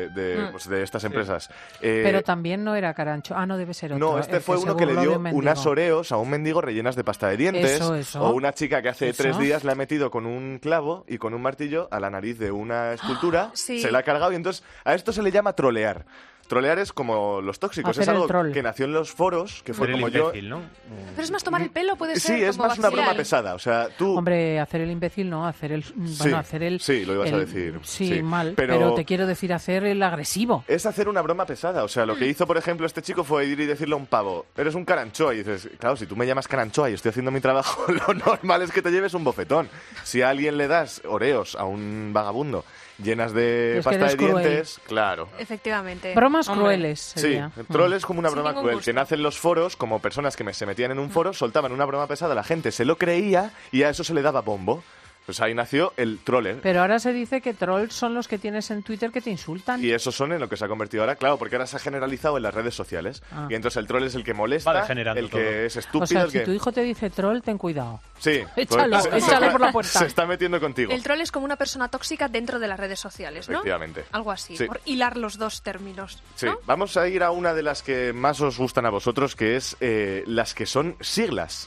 de estas empresas. Pero también no era Carancho. Ah, no, debe ser otro. No, este el fue se uno que le burló de dio un mendigo. unas oreos a un mendigo rellenas de pasta de dientes. Eso. O una chica que hace Eso. 3 días le ha metido con un clavo y con un martillo a la nariz de una escultura, Sí. se la ha cargado y entonces a esto se le llama trolear. Trolear es como los tóxicos, Hacer es el algo troll. que nació en los foros, que fue Ser el como yo... imbécil, ¿no? Pero es más tomar el pelo, puede ser. Sí, es como más una vacilar. broma pesada, o sea, tú... Hombre, hacer el imbécil no, hacer el... Bueno, hacer el... Sí, lo ibas a el- decir. Sí, mal, pero pero te quiero decir hacer el agresivo. es hacer una broma pesada. O sea, lo que hizo, por ejemplo, este chico fue ir y decirle a un pavo, eres un caranchoa. Y dices, claro, si tú me llamas caranchoa y estoy haciendo mi trabajo, lo normal es que te lleves un bofetón. Si a alguien le das oreos a un vagabundo llenas de Es que pasta de eres cruel. dientes, claro. Efectivamente. Bromas Hombre. crueles, Sí, sería. el troll es como una Sin broma ningún cruel, gusto. que nace en los foros como personas que se metían en un foro, soltaban una broma pesada, la gente se lo creía y a eso se le daba bombo. Pues ahí nació el troller. Pero ahora se dice que trolls son los que tienes en Twitter que te insultan. Y esos son en lo que se ha convertido ahora, claro, porque ahora se ha generalizado en las redes sociales. Ah. Y entonces el troll es el que molesta, Va degenerando el que todo. es estúpido, O sea, el si que... tu hijo te dice troll, ten cuidado. Sí, Échalo, pues, échalo por la puerta. Se está metiendo contigo. El troll es como una persona tóxica dentro de las redes sociales, ¿no? Efectivamente. Algo así, Sí. por hilar los dos términos. Sí, ¿no? vamos a ir a una de las que más os gustan a vosotros, que es las que son siglas.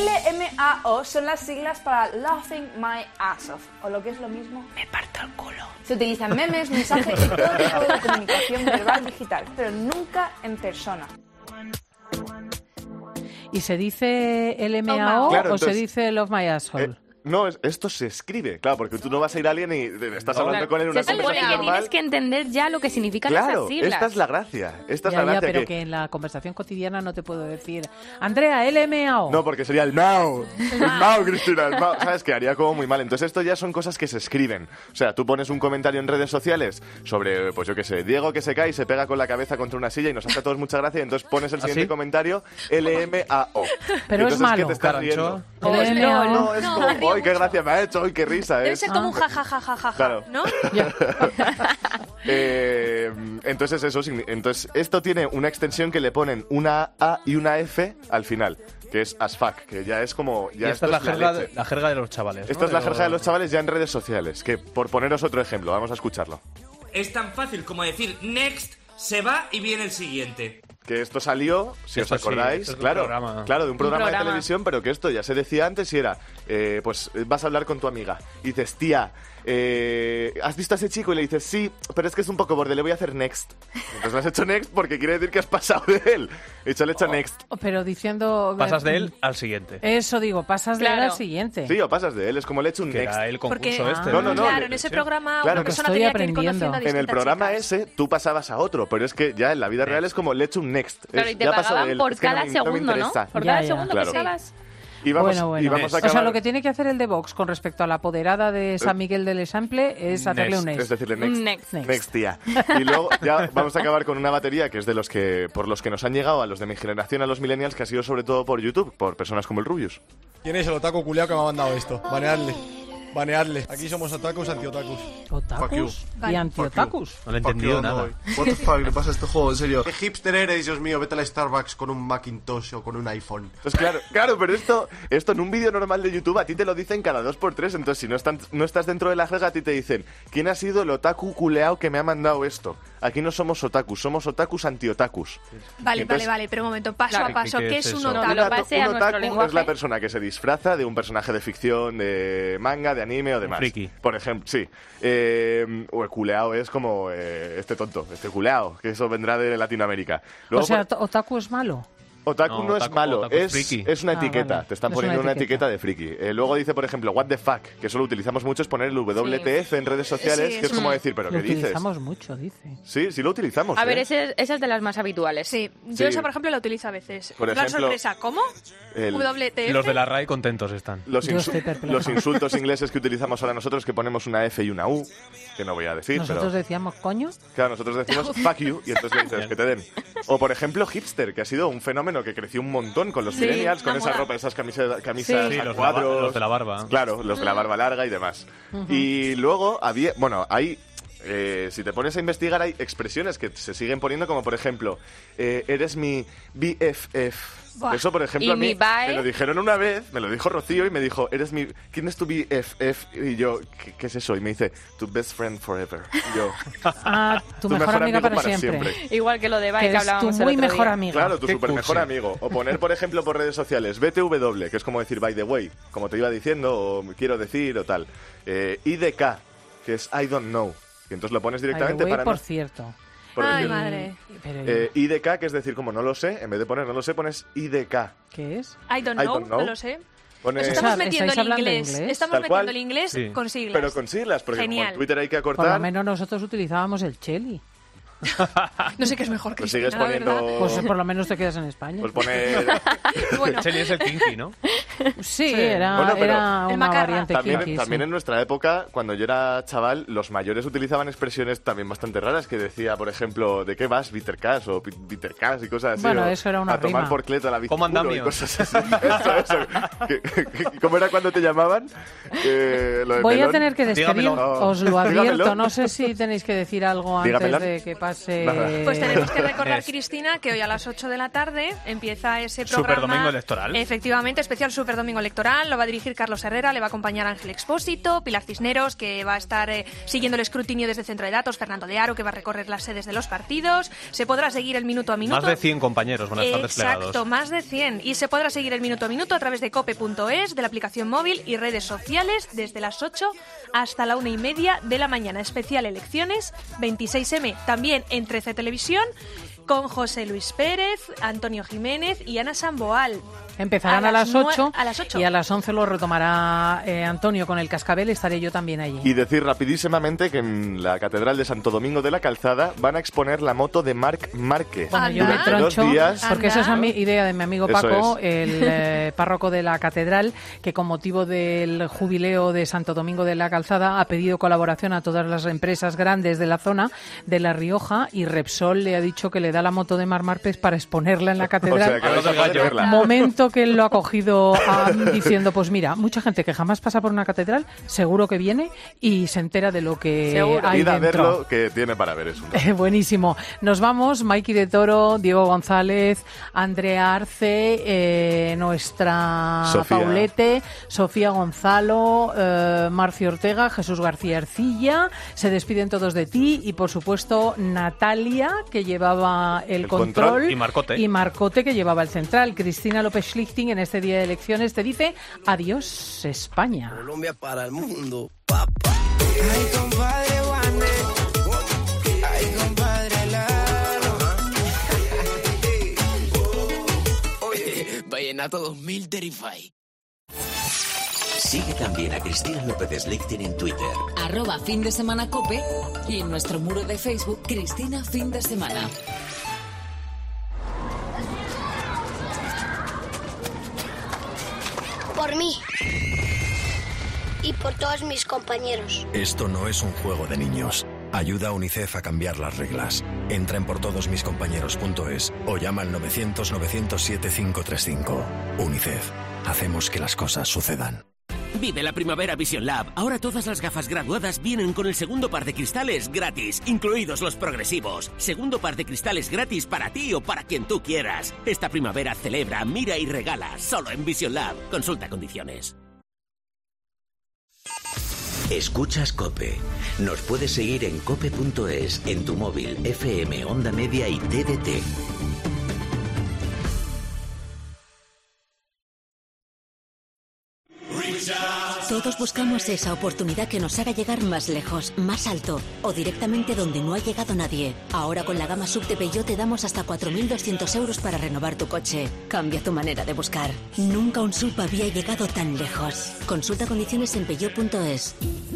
LMAO son las siglas para Laughing My Ass Off, o lo que es lo mismo, me parto el culo. Se utilizan memes, mensajes y todo tipo de comunicación verbal digital, pero nunca en persona. ¿Y se dice LMAO Claro, o se entonces, dice Love My Asshole? No, esto se escribe, claro, porque tú no vas a ir a alguien y estás hablando Claro. con él en una Se supone conversación que normal. tienes que entender ya lo que significan Claro, esas siglas. esta es la gracia. Esta es Ya, la gracia pero que en la conversación cotidiana no te puedo decir, Andrea, LMAO. No, porque sería el Mao. El Mao, Cristina, el Mao. ¿Sabes? Que haría como muy mal. Entonces esto ya son cosas que se escriben. O sea, tú pones un comentario en redes sociales sobre, pues yo qué sé, Diego que se cae y se pega con la cabeza contra una silla y nos hace a todos mucha gracia y entonces pones el siguiente comentario LMAO. Pero Entonces, es malo. ¿qué te estás riendo? LMAO. No, es como, ¡ay, qué gracia me ha hecho! ¡Ay, qué risa! Debe Es... ser como un jajajajaja, Claro. ¿no? Entonces eso, entonces esto tiene una extensión que le ponen una A y una F al final, que es as fuck, que ya es como... Y Ya esta esto es la leche. jerga de los chavales. Esta es la jerga de los chavales ya en redes sociales, que por poneros otro ejemplo, vamos a escucharlo. Es tan fácil como decir next, se va y viene el siguiente. que esto salió, si os acordáis, es claro, de un programa de televisión, pero que esto ya se decía antes y era, pues vas a hablar con tu amiga y dices, tía, ¿has visto a ese chico? Y le dices, sí, pero es que es un poco borde, le voy a hacer next. Entonces le has hecho next porque quiere decir que has pasado de él. Le he hecho next. Pero diciendo... Pasas de él al siguiente. Eso digo, pasas de él al siguiente. Sí, o pasas de él, es como le he hecho un que next. Era el concurso porque, este. No, claro, en ese programa una persona tenía que ir conociendo a distintas En el programa chicas. ese, tú pasabas a otro, pero es que ya en la vida real es como le he hecho un next. Claro, y te ya pasó de pagaban él, por es que cada no segundo, me ¿no? interesa. Por cada segundo claro. que estabas. Y vamos, bueno. y vamos a acabar... O sea, lo que tiene que hacer el de Vox con respecto a la apoderada de San Miguel del Example es hacerle un next. Es decirle next, tía. Y luego ya vamos a acabar con una batería que es de los que por los que nos han llegado a los de mi generación, a los millennials, que ha sido sobre todo por YouTube, por personas como el Rubius. ¿Quién es el otaku culiao que me ha mandado esto? Baneadle. Aquí somos otakus, anti-otakus. ¿Otakus? ¿Y anti-otakus? No le he entendido nada. What the fuck, le pasa a este juego, en serio. ¿Qué hipster eres, Dios mío? Vete a la Starbucks con un Macintosh o con un iPhone. Pues claro, pero esto en un vídeo normal de YouTube a ti te lo dicen cada 2x3, entonces si no estás dentro de la jerga a ti te dicen ¿quién ha sido el otaku culeao que me ha mandado esto? Aquí no somos otakus, somos otakus anti-otakus. Vale, pero un momento, paso a paso, ¿qué es un otaku? Un otaku es la persona que se disfraza de un personaje de ficción, de manga, de anime o demás. Friki. Por ejemplo, sí. O el culeao es como este tonto, este culeao, que eso vendrá de Latinoamérica. Luego, o sea, ¿otaku es malo? Otaku no es malo, otaku es una etiqueta. Vale. Te están poniendo una etiqueta de friki. Luego dice, por ejemplo, what the fuck, que eso lo utilizamos mucho, es poner el WTF en redes sociales, que es como decir, ¿pero qué dices? Lo utilizamos mucho, dice. Sí lo utilizamos. A ver, esa es de las más habituales. Sí, yo esa, por ejemplo, la utilizo a veces. Por La ejemplo, sorpresa, ¿cómo? WTF. Los de la RAI contentos están. Los insultos ingleses que utilizamos ahora nosotros, que ponemos una F y una U, que no voy a decir, ¿Nosotros decíamos coño? Claro, nosotros decimos fuck you, y entonces le dices que te den. O, por ejemplo, hipster, que ha sido un fenómeno que creció un montón con los millennials, con esa ropa, esas camisas a cuadros. Los de la barba. Claro, los de la barba larga y demás. Y luego hay... si te pones a investigar, hay expresiones que se siguen poniendo, como por ejemplo, eres mi BFF. Buah. Eso, por ejemplo, ¿Y a mí mi bae? me lo dijeron una vez, me lo dijo Rocío y me dijo, ¿quién es tu BFF? Y yo, ¿qué es eso? Y me dice, tu best friend forever. Y yo, tu mejor amiga para siempre. Igual que lo de bae que es hablábamos tu muy el otro mejor día. amiga. Claro, tu super mejor amigo. O poner, por ejemplo, por redes sociales, BTW, que es como decir by the way, como te iba diciendo, o quiero decir, o tal. IDK, que es I don't know. Y entonces lo pones directamente way, para... por cierto. Ay, madre. IDK, que es decir, como no lo sé, en vez de poner no lo sé, pones IDK. ¿Qué es? I don't know, no lo sé. Pones... Estamos metiendo el inglés. Estamos Tal metiendo cual. el inglés Sí. con siglas. Pero con siglas, porque como Genial. en Twitter hay que Por acortar... lo menos nosotros utilizábamos el Cheli. No sé qué es mejor, Pues Cristina, sigues poniendo... la verdad. Pues por lo menos te quedas en España. Pues poner... Bueno. Cheli es el kinky, ¿no? Sí, era Bueno, pero una variante kinky. También en nuestra época, cuando yo era chaval, los mayores utilizaban expresiones también bastante raras, que decía, por ejemplo, ¿de qué vas? Bittercas o Bittercas y cosas así. Bueno, o eso era una a tomar rima. por cleto a la ¿Cómo bicicleta y andamios? cosas así. Eso. ¿Cómo era cuando te llamaban? Lo de Voy a melón. tener que despedir, Dígamelo. os lo advierto. Dígamelo. No sé si tenéis que decir algo antes Dígamelo. de que pase... Nada. Pues tenemos que recordar, Cristina, que hoy a las 8 de la tarde empieza ese programa. Superdomingo electoral. Efectivamente, especial Superdomingo electoral. Lo va a dirigir Carlos Herrera, le va a acompañar Ángel Expósito, Pilar Cisneros, que va a estar siguiendo el escrutinio desde Centro de Datos, Fernando de Aro, que va a recorrer las sedes de los partidos. Se podrá seguir el minuto a minuto. Más de 100 compañeros van a estar desplegados. Exacto, más de 100. Y se podrá seguir el minuto a minuto a través de cope.es, de la aplicación móvil y redes sociales desde las 8 hasta la 1:30 de la mañana. Especial elecciones 26M, también en 13 Televisión, con José Luis Pérez, Antonio Jiménez y Ana Samboal. Empezarán a las 8 a las 8. y a las 11 lo retomará Antonio con el cascabel. Estaré yo también allí. Y decir rapidísimamente que en la Catedral de Santo Domingo de la Calzada van a exponer la moto de Marc Márquez. Bueno, yo me Durante troncho, 2 días. porque esa es idea de mi amigo Eso Paco, es. el párroco de la catedral, que con motivo del jubileo de Santo Domingo de la Calzada ha pedido colaboración a todas las empresas grandes de la zona de La Rioja, y Repsol le ha dicho que le da la moto de Marc Márquez para exponerla en la catedral. O sea, que vais a poder verla. Momento seguro que él lo ha cogido diciendo, pues mira, mucha gente que jamás pasa por una catedral, seguro que viene y se entera de lo que hay Id a dentro. verlo, que tiene para ver eso. Buenísimo. Nos vamos, Maiki de Toro, Diego González, Andrea Arce, nuestra Sofía. Paulete, Sofía Gonzalo, Marcio Ortega, Jesús García Ercilla. Se despiden todos de ti y, por supuesto, Natalia, que llevaba el control. Y Marcote, que llevaba el central. Cristina López Schlichting, en este día de elecciones, te dice adiós, España. Colombia para el mundo, papá. Ay, compadre Juanes. Ay, compadre Lalo. Oye, Vallenato 2000 Terrify. Sigue también a Cristina López Schlichting en Twitter. @FinDeSemanaCope y en nuestro muro de Facebook, Cristina Fin de Semana. Por mí y por todos mis compañeros. Esto no es un juego de niños. Ayuda a UNICEF a cambiar las reglas. Entra en portodosmiscompañeros.es o llama al 900-907-535. UNICEF. Hacemos que las cosas sucedan. Vive la primavera Vision Lab. Ahora todas las gafas graduadas vienen con el segundo par de cristales gratis, incluidos los progresivos. Segundo par de cristales gratis para ti o para quien tú quieras. Esta primavera celebra, mira y regala. Solo en Vision Lab. Consulta condiciones. Escuchas COPE. Nos puedes seguir en cope.es, en tu móvil, FM, Onda Media y TDT. Todos buscamos esa oportunidad que nos haga llegar más lejos, más alto o directamente donde no ha llegado nadie. Ahora con la gama SUV de Peugeot te damos hasta 4.200 euros para renovar tu coche. Cambia tu manera de buscar. Nunca un SUV había llegado tan lejos. Consulta condiciones en peugeot.es.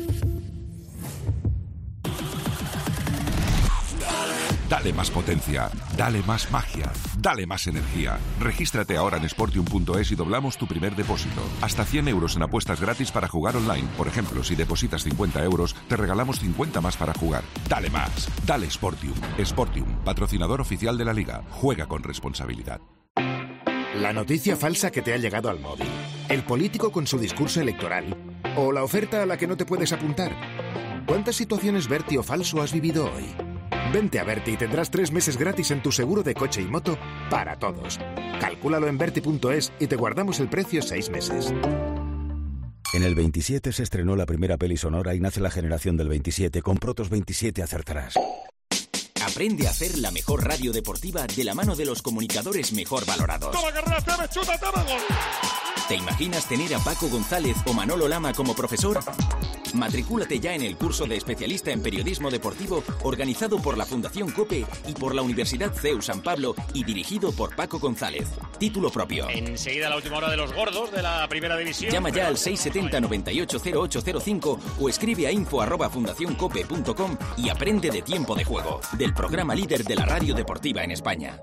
Dale más potencia, dale más magia, dale más energía. Regístrate ahora en Sportium.es y doblamos tu primer depósito. Hasta 100 euros en apuestas gratis para jugar online. Por ejemplo, si depositas 50 euros, te regalamos 50 más para jugar. Dale más, dale Sportium. Sportium, patrocinador oficial de la Liga. Juega con responsabilidad. La noticia falsa que te ha llegado al móvil. El político con su discurso electoral. O la oferta a la que no te puedes apuntar. ¿Cuántas situaciones Berti o falso has vivido hoy? Vente a Berti y tendrás 3 meses gratis en tu seguro de coche y moto para todos. Calcúlalo en Berti.es y te guardamos el precio 6 meses. En el 27 se estrenó la primera peli sonora y nace la generación del 27. Con Protos 27 acertarás. Aprende a hacer la mejor radio deportiva de la mano de los comunicadores mejor valorados. ¿Te imaginas tener a Paco González o Manolo Lama como profesor? Matricúlate ya en el curso de especialista en periodismo deportivo organizado por la Fundación COPE y por la Universidad CEU San Pablo y dirigido por Paco González. Título propio. Enseguida la última hora de los gordos de la primera división. Llama ya al 670-980805 o escribe a info@fundacioncope.com y aprende de Tiempo de Juego, del programa líder de la radio deportiva en España.